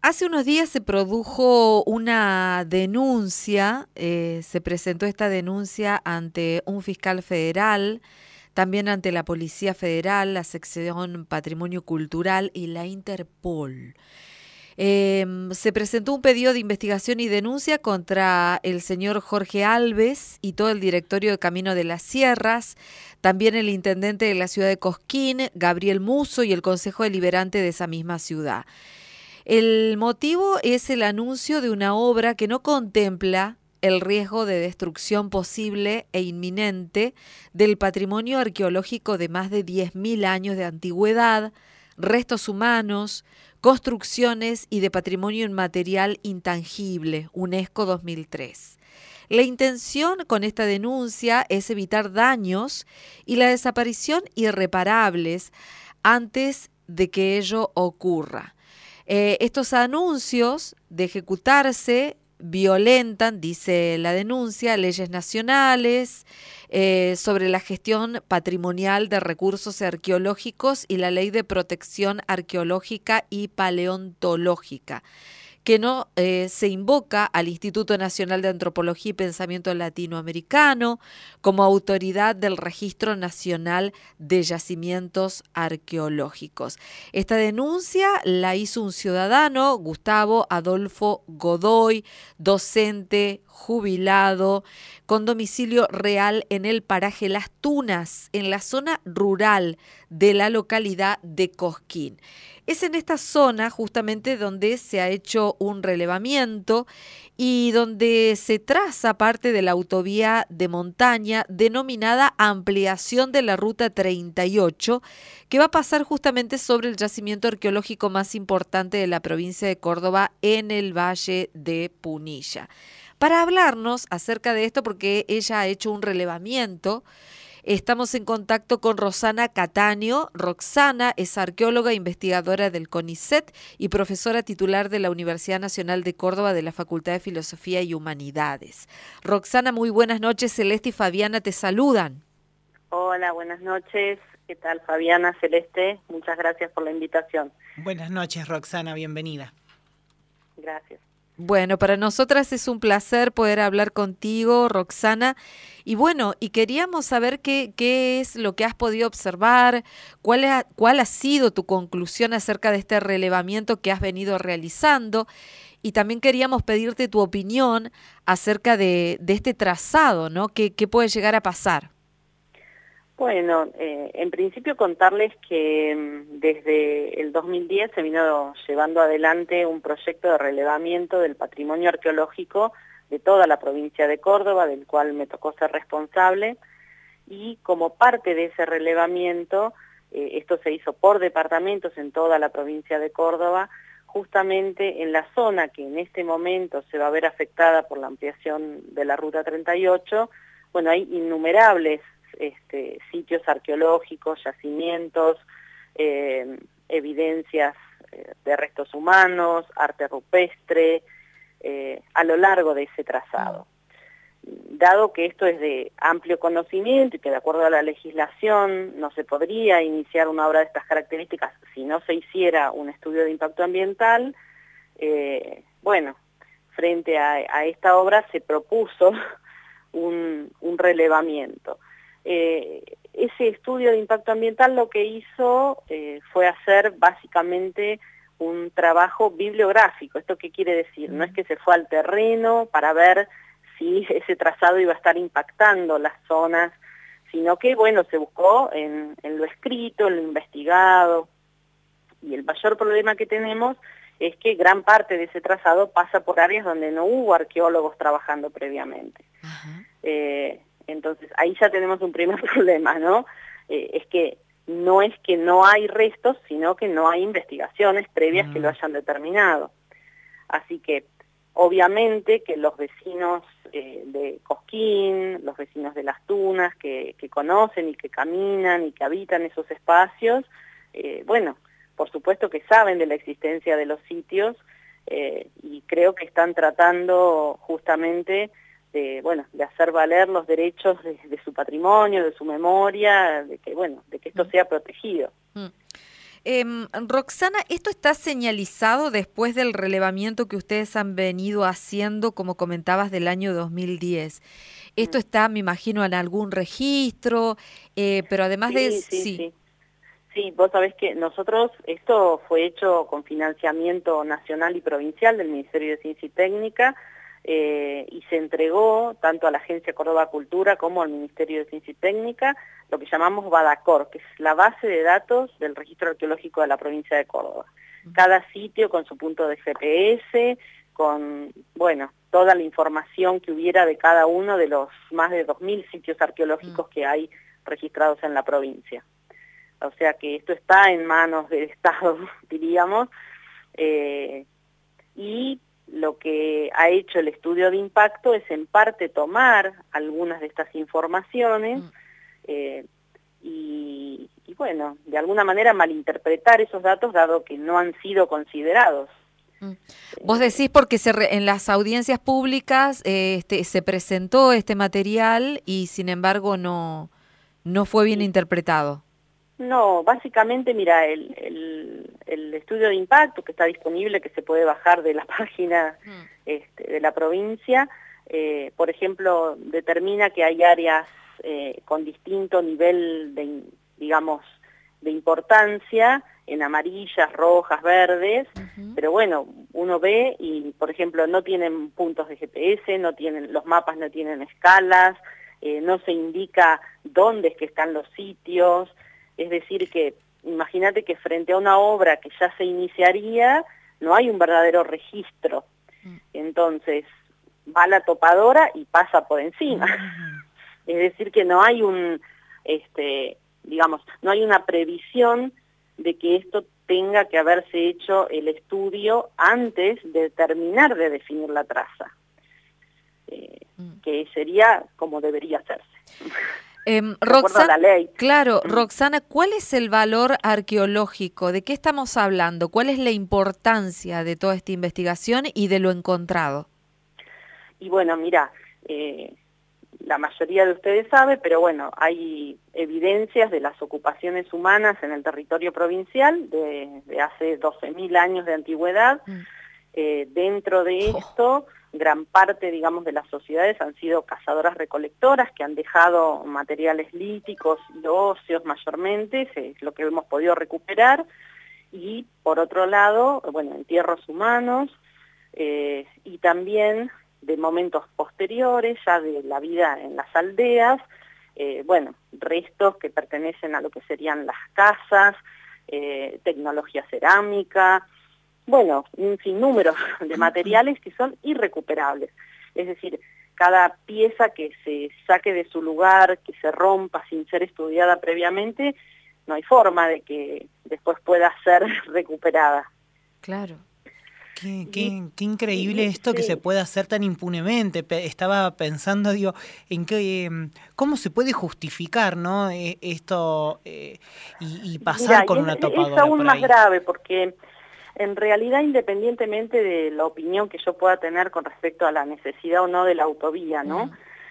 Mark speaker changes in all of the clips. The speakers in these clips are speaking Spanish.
Speaker 1: Hace unos días se produjo una denuncia, se presentó esta denuncia ante un fiscal federal, también ante la Policía Federal, la sección Patrimonio Cultural y la Interpol. Se presentó un pedido de investigación y denuncia contra el señor Jorge Alves y todo el directorio de Camino de las Sierras, también el intendente de la ciudad de Cosquín, Gabriel Musso, y el Consejo Deliberante de esa misma ciudad. El motivo es el anuncio de una obra que no contempla el riesgo de destrucción posible e inminente del patrimonio arqueológico de más de 10.000 años de antigüedad, restos humanos, construcciones y de patrimonio inmaterial intangible, UNESCO 2003. La intención con esta denuncia es evitar daños y la desaparición irreparables antes de que ello ocurra. Estos anuncios de ejecutarse violentan, dice la denuncia, leyes nacionales sobre la gestión patrimonial de recursos arqueológicos y la Ley de Protección Arqueológica y Paleontológica, que no se invoca al Instituto Nacional de Antropología y Pensamiento Latinoamericano como autoridad del Registro Nacional de Yacimientos Arqueológicos. Esta denuncia la hizo un ciudadano, Gustavo Adolfo Godoy, docente, jubilado, con domicilio real en el paraje Las Tunas, en la zona rural de la localidad de Cosquín. Es en esta zona justamente donde se ha hecho un relevamiento y donde se traza parte de la autovía de montaña denominada ampliación de la Ruta 38, que va a pasar justamente sobre el yacimiento arqueológico más importante de la provincia de Córdoba en el Valle de Punilla. Para hablarnos acerca de esto, porque ella ha hecho un relevamiento, estamos en contacto con Roxana Cataño. Roxana es arqueóloga e investigadora del CONICET y profesora titular de la Universidad Nacional de Córdoba de la Facultad de Filosofía y Humanidades. Roxana, muy buenas noches. Celeste y Fabiana te saludan.
Speaker 2: Hola, buenas noches. ¿Qué tal, Fabiana, Celeste? Muchas gracias por la invitación.
Speaker 3: Buenas noches, Roxana, bienvenida.
Speaker 2: Gracias.
Speaker 1: Bueno, para nosotras es un placer poder hablar contigo, Roxana. Y bueno, y queríamos saber qué es lo que has podido observar, cuál ha sido tu conclusión acerca de este relevamiento que has venido realizando. Y también queríamos pedirte tu opinión acerca de este trazado, ¿no? ¿Qué puede llegar a pasar?
Speaker 2: Bueno, en principio contarles que desde el 2010 se vino llevando adelante un proyecto de relevamiento del patrimonio arqueológico de toda la provincia de Córdoba, del cual me tocó ser responsable, y como parte de ese relevamiento, esto se hizo por departamentos en toda la provincia de Córdoba, justamente en la zona que en este momento se va a ver afectada por la ampliación de la Ruta 38, bueno, hay innumerables sitios arqueológicos, yacimientos, evidencias de restos humanos, arte rupestre, a lo largo de ese trazado. Dado que esto es de amplio conocimiento y que de acuerdo a la legislación no se podría iniciar una obra de estas características si no se hiciera un estudio de impacto ambiental, bueno, frente a esta obra se propuso un relevamiento. Ese estudio de impacto ambiental lo que hizo fue hacer básicamente un trabajo bibliográfico. ¿Esto qué quiere decir? No es que se fue al terreno para ver si ese trazado iba a estar impactando las zonas, sino que, bueno, se buscó en lo escrito, en lo investigado, y el mayor problema que tenemos es que gran parte de ese trazado pasa por áreas donde no hubo arqueólogos trabajando previamente. Entonces, ahí ya tenemos un primer problema, ¿no? Es que no hay restos, sino que no hay investigaciones previas que lo hayan determinado. Así que, obviamente, que los vecinos de Cosquín, los vecinos de Las Tunas, que conocen y que caminan y que habitan esos espacios, bueno, por supuesto que saben de la existencia de los sitios y creo que están tratando justamente de hacer valer los derechos de su patrimonio, de su memoria, de que esto sea protegido.
Speaker 1: Roxana, ¿esto está señalizado después del relevamiento que ustedes han venido haciendo, como comentabas, del año 2010? Esto está, me imagino, en algún registro, pero además de...
Speaker 2: Sí. Sí, vos sabés que nosotros, esto fue hecho con financiamiento nacional y provincial del Ministerio de Ciencia y Técnica, y se entregó tanto a la Agencia Córdoba Cultura como al Ministerio de Ciencia y Técnica, lo que llamamos Badacor, que es la base de datos del registro arqueológico de la provincia de Córdoba. Cada sitio con su punto de GPS, con, bueno, toda la información que hubiera de cada uno de los más de 2.000 sitios arqueológicos que hay registrados en la provincia. O sea que esto está en manos del Estado, diríamos, y lo que ha hecho el estudio de impacto es en parte tomar algunas de estas informaciones y bueno, de alguna manera malinterpretar esos datos dado que no han sido considerados.
Speaker 1: Vos decís porque en las audiencias públicas se presentó este material y sin embargo no fue bien interpretado.
Speaker 2: No, básicamente, mira, el estudio de impacto que está disponible, que se puede bajar de la página de la provincia, por ejemplo, determina que hay áreas con distinto nivel de, digamos, de importancia, en amarillas, rojas, verdes, pero bueno, uno ve y, por ejemplo, no tienen puntos de GPS, los mapas no tienen escalas, no se indica dónde es que están los sitios. Es decir que, imagínate que frente a una obra que ya se iniciaría, no hay un verdadero registro. Entonces, va la topadora y pasa por encima. Es decir que no hay no hay una previsión de que esto tenga que haberse hecho el estudio antes de terminar de definir la traza. Que sería como debería hacerse.
Speaker 1: Roxana,
Speaker 2: la ley.
Speaker 1: Claro, Roxana, ¿cuál es el valor arqueológico? ¿De qué estamos hablando? ¿Cuál es la importancia de toda esta investigación y de lo encontrado?
Speaker 2: Y bueno, mira, la mayoría de ustedes sabe, pero bueno, hay evidencias de las ocupaciones humanas en el territorio provincial de hace 12.000 años de antigüedad. Dentro de esto, gran parte, digamos, de las sociedades han sido cazadoras-recolectoras que han dejado materiales líticos y óseos mayormente, es lo que hemos podido recuperar, y por otro lado, bueno, entierros humanos, y también de momentos posteriores, ya de la vida en las aldeas, bueno, restos que pertenecen a lo que serían las casas, tecnología cerámica, bueno, un sinnúmero de materiales que son irrecuperables. Es decir, cada pieza que se saque de su lugar, que se rompa sin ser estudiada previamente, no hay forma de que después pueda ser recuperada.
Speaker 1: Claro.
Speaker 3: Qué increíble esto que se pueda hacer tan impunemente. Estaba pensando, digo, en cómo se puede justificar, ¿no? Esto y pasar con una topadora.
Speaker 2: Es aún más grave porque en realidad, independientemente de la opinión que yo pueda tener con respecto a la necesidad o no de la autovía, ¿no?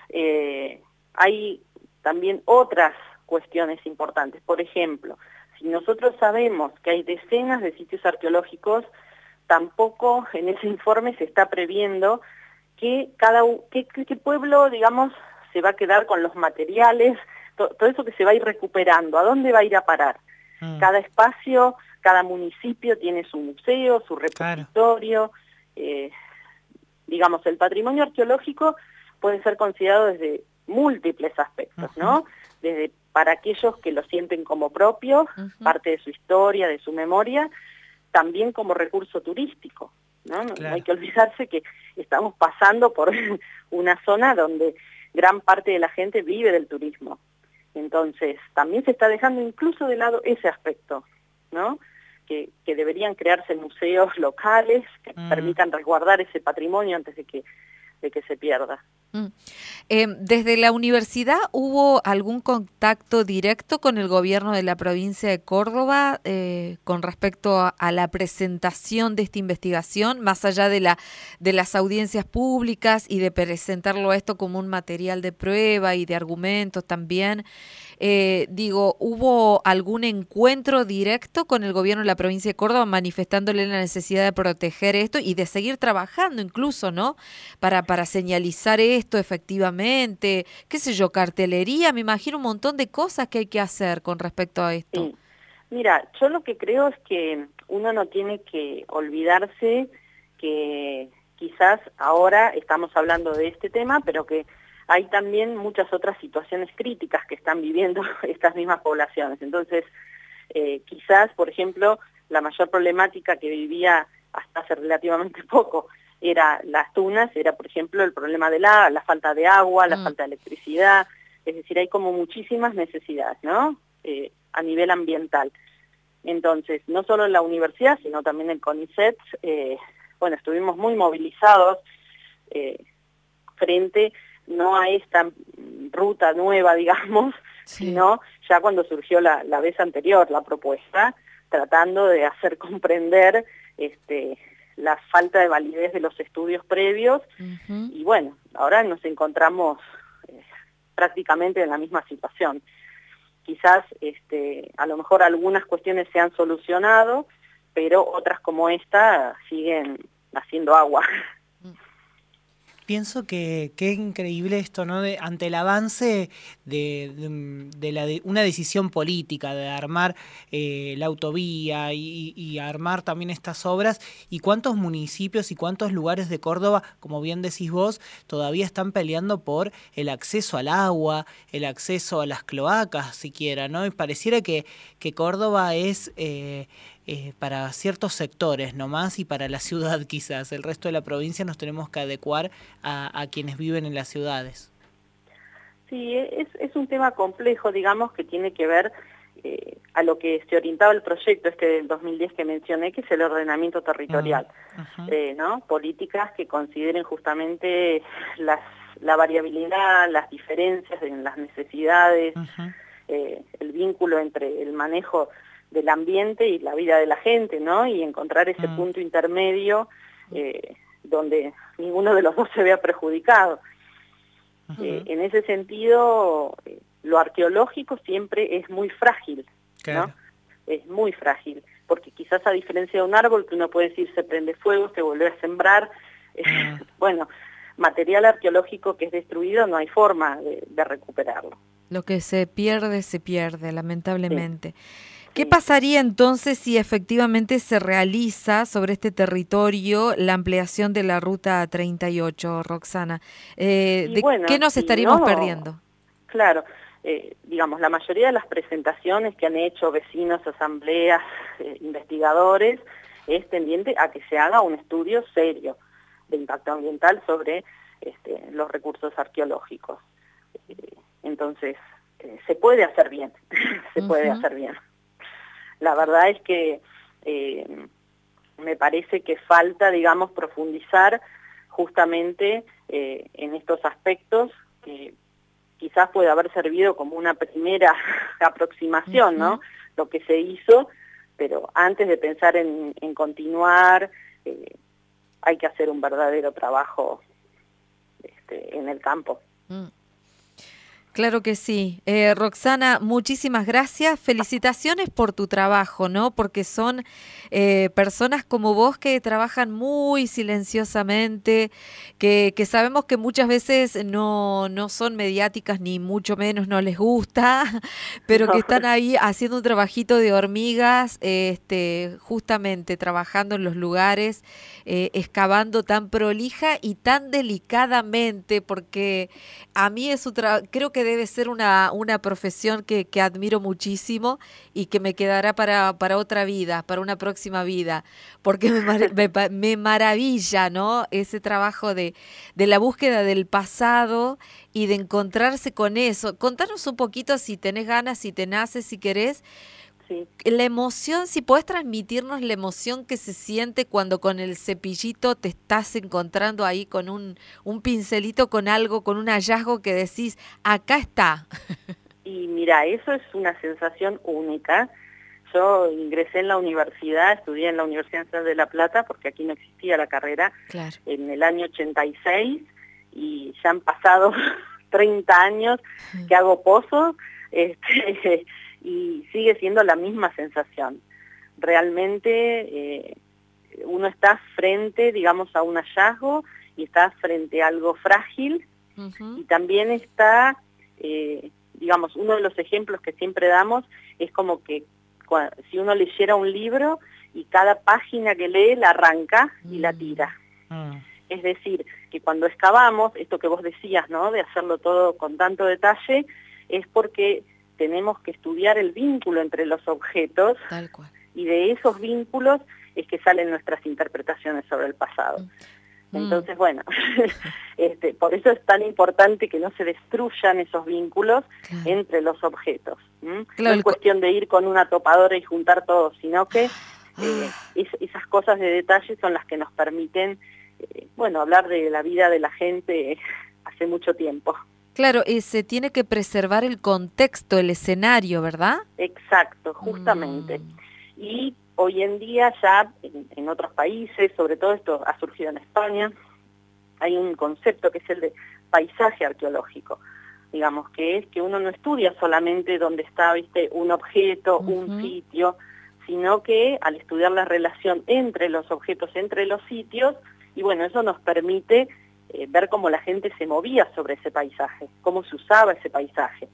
Speaker 2: Hay también otras cuestiones importantes. Por ejemplo, si nosotros sabemos que hay decenas de sitios arqueológicos, tampoco en ese informe se está previendo que qué pueblo, digamos, se va a quedar con los materiales, todo eso que se va a ir recuperando, ¿a dónde va a ir a parar? Cada espacio, cada municipio tiene su museo, su repositorio. Claro. Digamos, el patrimonio arqueológico puede ser considerado desde múltiples aspectos, ¿no? Desde para aquellos que lo sienten como propio, parte de su historia, de su memoria, también como recurso turístico, ¿no? Claro. No hay que olvidarse que estamos pasando por una zona donde gran parte de la gente vive del turismo. Entonces, también se está dejando incluso de lado ese aspecto, ¿no? Que deberían crearse museos locales que permitan resguardar ese patrimonio antes de que se pierda.
Speaker 1: ¿Desde la universidad hubo algún contacto directo con el gobierno de la provincia de Córdoba con respecto a la presentación de esta investigación, más allá de las audiencias públicas y de presentarlo a esto como un material de prueba y de argumentos también? Digo, ¿hubo algún encuentro directo con el gobierno de la provincia de Córdoba manifestándole la necesidad de proteger esto y de seguir trabajando incluso, ¿no? Para señalizar esto efectivamente, qué sé yo, cartelería, me imagino un montón de cosas que hay que hacer con respecto a esto.
Speaker 2: Sí. Mira, yo lo que creo es que uno no tiene que olvidarse que quizás ahora estamos hablando de este tema, pero que hay también muchas otras situaciones críticas que están viviendo estas mismas poblaciones. Entonces, quizás, por ejemplo, la mayor problemática que vivía hasta hace relativamente poco era las tunas, era, por ejemplo, el problema de la falta de agua, la falta de electricidad. Es decir, hay como muchísimas necesidades, ¿no? A nivel ambiental. Entonces, no solo en la universidad, sino también en CONICET, bueno, estuvimos muy movilizados frente no a esta ruta nueva, digamos, sino ya cuando surgió la vez anterior la propuesta, tratando de hacer comprender la falta de validez de los estudios previos, y bueno, ahora nos encontramos prácticamente en la misma situación. Quizás a lo mejor algunas cuestiones se han solucionado, pero otras como esta siguen haciendo agua.
Speaker 3: Pienso que qué increíble esto, ¿no? Ante el avance de una decisión política de armar la autovía y armar también estas obras, y cuántos municipios y cuántos lugares de Córdoba, como bien decís vos, todavía están peleando por el acceso al agua, el acceso a las cloacas siquiera, ¿no? Y pareciera que Córdoba es para ciertos sectores nomás y para la ciudad quizás. El resto de la provincia nos tenemos que adecuar a quienes viven en las ciudades.
Speaker 2: Sí, es un tema complejo, digamos, que tiene que ver a lo que se orientaba el proyecto del 2010 que mencioné, que es el ordenamiento territorial, ¿no? Políticas que consideren justamente la variabilidad, las diferencias en las necesidades, el vínculo entre el manejo del ambiente y la vida de la gente, ¿no? Y encontrar ese punto intermedio donde ninguno de los dos se vea perjudicado. En ese sentido, lo arqueológico siempre es muy frágil, ¿no? Es muy frágil, porque quizás a diferencia de un árbol que uno puede decir se prende fuego, se vuelve a sembrar, bueno, material arqueológico que es destruido no hay forma de recuperarlo.
Speaker 1: Lo que se pierde, lamentablemente.
Speaker 2: Sí.
Speaker 1: ¿Qué pasaría entonces si efectivamente se realiza sobre este territorio la ampliación de la Ruta 38, Roxana? ¿Qué nos estaríamos perdiendo?
Speaker 2: Claro, digamos, la mayoría de las presentaciones que han hecho vecinos, asambleas, investigadores, es tendiente a que se haga un estudio serio de impacto ambiental sobre los recursos arqueológicos. Entonces, se puede hacer bien, se puede hacer bien. La verdad es que me parece que falta, digamos, profundizar justamente en estos aspectos que quizás puede haber servido como una primera aproximación, ¿no? Lo que se hizo, pero antes de pensar en continuar, hay que hacer un verdadero trabajo en el campo.
Speaker 1: Claro que sí. Roxana, muchísimas gracias. Felicitaciones por tu trabajo, ¿no? Porque son personas como vos que trabajan muy silenciosamente, que sabemos que muchas veces no son mediáticas ni mucho menos no les gusta, pero que están ahí haciendo un trabajito de hormigas, justamente trabajando en los lugares, excavando tan prolija y tan delicadamente, porque a mí es creo que debe ser una profesión que admiro muchísimo y que me quedará para otra vida, para una próxima vida, porque me maravilla, ¿no? Ese trabajo de la búsqueda del pasado y de encontrarse con eso. Contanos un poquito, si tenés ganas, si te nace, si querés,
Speaker 2: Sí.
Speaker 1: la emoción, si podés transmitirnos la emoción que se siente cuando con el cepillito te estás encontrando ahí con un pincelito, con algo, con un hallazgo que decís, acá está.
Speaker 2: Y mira, eso es una sensación única. Yo ingresé en la universidad, estudié en la Universidad Nacional de La Plata, porque aquí no existía la carrera, en el año 86, y ya han pasado 30 años que hago pozos, y sigue siendo la misma sensación. Realmente uno está frente, digamos, a un hallazgo y está frente a algo frágil, y también está, digamos, uno de los ejemplos que siempre damos es como que si uno leyera un libro y cada página que lee la arranca y la tira. Es decir, que cuando excavamos, esto que vos decías, ¿no?, de hacerlo todo con tanto detalle, es porque tenemos que estudiar el vínculo entre los objetos.
Speaker 1: Tal cual.
Speaker 2: Y de esos vínculos es que salen nuestras interpretaciones sobre el pasado. Entonces, bueno, por eso es tan importante que no se destruyan esos vínculos entre los objetos. No es cuestión de ir con una topadora y juntar todo, sino que esas cosas de detalle son las que nos permiten, bueno, hablar de la vida de la gente hace mucho tiempo.
Speaker 1: Claro, se tiene que preservar el contexto, el escenario, ¿verdad?
Speaker 2: Exacto, justamente. Y hoy en día ya en otros países, sobre todo esto ha surgido en España, hay un concepto que es el de paisaje arqueológico, digamos, que es que uno no estudia solamente dónde está, viste, un objeto, un sitio, sino que al estudiar la relación entre los objetos, entre los sitios, y bueno, eso nos permite ver cómo la gente se movía sobre ese paisaje, cómo se usaba ese paisaje.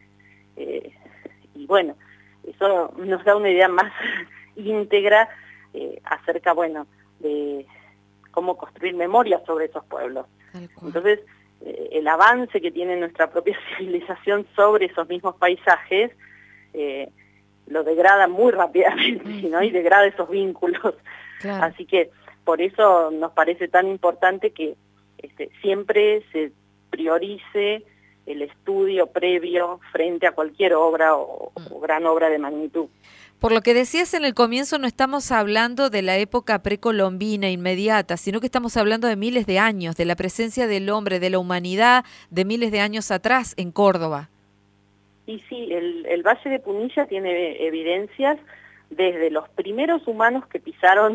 Speaker 2: Y bueno, eso nos da una idea más íntegra acerca, bueno, de cómo construir memoria sobre esos pueblos. Entonces, el avance que tiene nuestra propia civilización sobre esos mismos paisajes lo degrada muy rápidamente, ¿no? Y degrada esos vínculos. Claro. Así que por eso nos parece tan importante que siempre se priorice el estudio previo frente a cualquier obra o gran obra de magnitud.
Speaker 1: Por lo que decías en el comienzo, no estamos hablando de la época precolombina inmediata, sino que estamos hablando de miles de años, de la presencia del hombre, de la humanidad, de miles de años atrás en Córdoba.
Speaker 2: Y sí, el Valle de Punilla tiene evidencias desde los primeros humanos que pisaron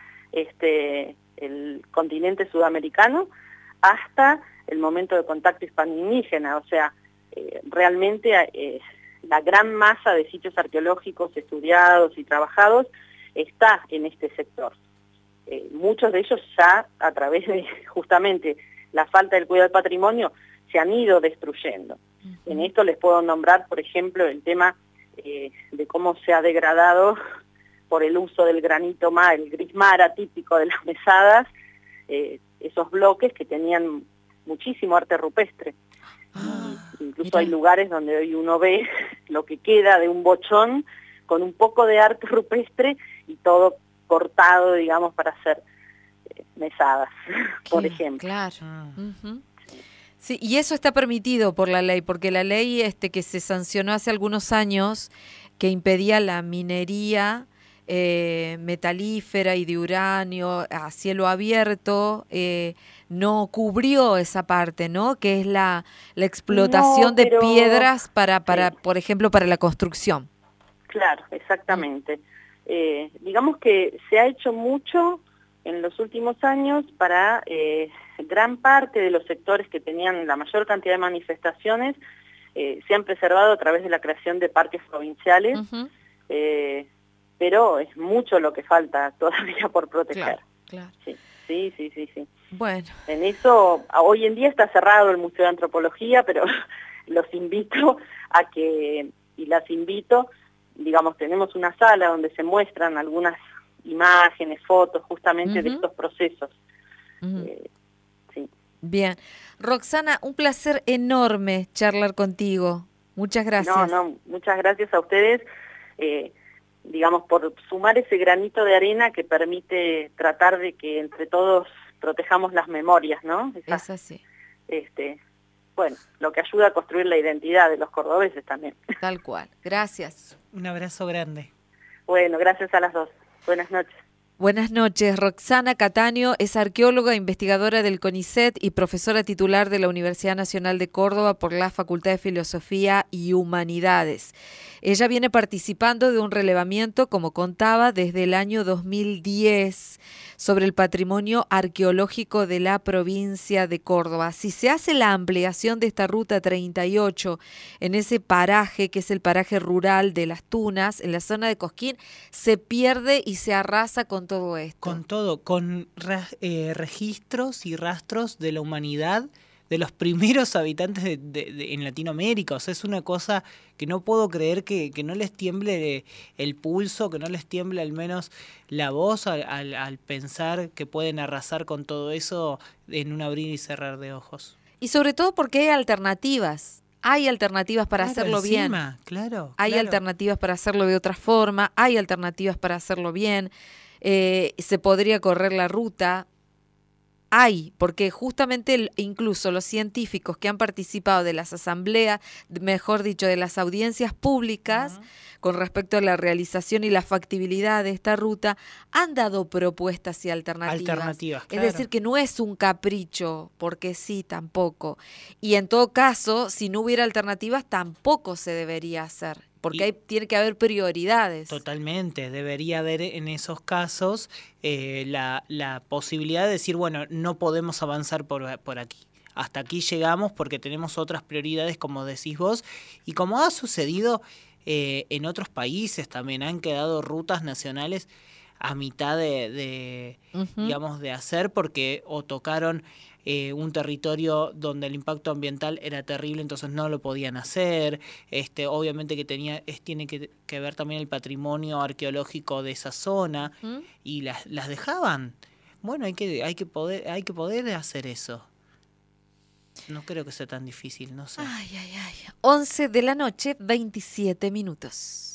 Speaker 2: el continente sudamericano hasta el momento de contacto hispano-indígena, o sea, realmente la gran masa de sitios arqueológicos estudiados y trabajados está en este sector. Muchos de ellos ya a través de justamente la falta del cuidado del patrimonio se han ido destruyendo. En esto les puedo nombrar, por ejemplo, el tema de cómo se ha degradado por el uso del granito el gris mara típico de las mesadas, esos bloques que tenían muchísimo arte rupestre. Incluso hay lugares donde hoy uno ve lo que queda de un bochón con un poco de arte rupestre y todo cortado, digamos, para hacer mesadas, por ejemplo.
Speaker 1: Claro. Sí, y eso está permitido por la ley, porque la ley que se sancionó hace algunos años, que impedía la minería metalífera y de uranio a cielo abierto, no cubrió esa parte, ¿no? Que es la explotación de piedras para por ejemplo, para la construcción.
Speaker 2: Claro, exactamente. Digamos que se ha hecho mucho en los últimos años para gran parte de los sectores que tenían la mayor cantidad de manifestaciones, se han preservado a través de la creación de parques provinciales, pero es mucho lo que falta todavía por proteger.
Speaker 1: Claro.
Speaker 2: Sí.
Speaker 1: Bueno.
Speaker 2: En eso, hoy en día está cerrado el Museo de Antropología, pero los invito a que, y las invito, digamos, tenemos una sala donde se muestran algunas imágenes, fotos, justamente de estos procesos. Sí.
Speaker 1: Bien. Roxana, un placer enorme charlar contigo. Muchas gracias.
Speaker 2: No, muchas gracias a ustedes, digamos, por sumar ese granito de arena que permite tratar de que entre todos protejamos las memorias, ¿no?
Speaker 1: Es así.
Speaker 2: Bueno, lo que ayuda a construir la identidad de los cordobeses también.
Speaker 1: Tal cual. Gracias.
Speaker 3: Un abrazo grande.
Speaker 2: Bueno, gracias a las dos. Buenas noches.
Speaker 1: Buenas noches. Roxana Cataño es arqueóloga, investigadora del CONICET y profesora titular de la Universidad Nacional de Córdoba por la Facultad de Filosofía y Humanidades. Ella viene participando de un relevamiento, como contaba, desde el año 2010 sobre el patrimonio arqueológico de la provincia de Córdoba. Si se hace la ampliación de esta ruta 38 en ese paraje, que es el paraje rural de Las Tunas, en la zona de Cosquín, se pierde y se arrasa con todo esto.
Speaker 3: Con todo, con registros y rastros de la humanidad, de los primeros habitantes en Latinoamérica. O sea, es una cosa que no puedo creer que no les tiemble el pulso, que no les tiemble al menos la voz al pensar que pueden arrasar con todo eso en un abrir y cerrar de ojos.
Speaker 1: Y sobre todo porque hay alternativas. Hay alternativas para hacerlo bien.
Speaker 3: Claro.
Speaker 1: Hay alternativas para hacerlo de otra forma. Hay alternativas para hacerlo bien. Se podría correr la ruta. Porque justamente incluso los científicos que han participado de las asambleas, mejor dicho, de las audiencias públicas, con respecto a la realización y la factibilidad de esta ruta, han dado propuestas y alternativas.
Speaker 3: Claro.
Speaker 1: Es decir, que no es un capricho, porque sí, tampoco. Y en todo caso, si no hubiera alternativas, tampoco se debería hacer. Porque tiene que haber prioridades.
Speaker 3: Totalmente, debería haber en esos casos la posibilidad de decir, bueno, no podemos avanzar por aquí. Hasta aquí llegamos porque tenemos otras prioridades, como decís vos, y como ha sucedido en otros países también, han quedado rutas nacionales a mitad digamos, de hacer porque o tocaron un territorio donde el impacto ambiental era terrible, entonces no lo podían hacer. Obviamente que tiene que ver también el patrimonio arqueológico de esa zona y las dejaban. Bueno, hay que poder hacer eso. No creo que sea tan difícil, no sé.
Speaker 1: 11 de la noche, 27 minutos.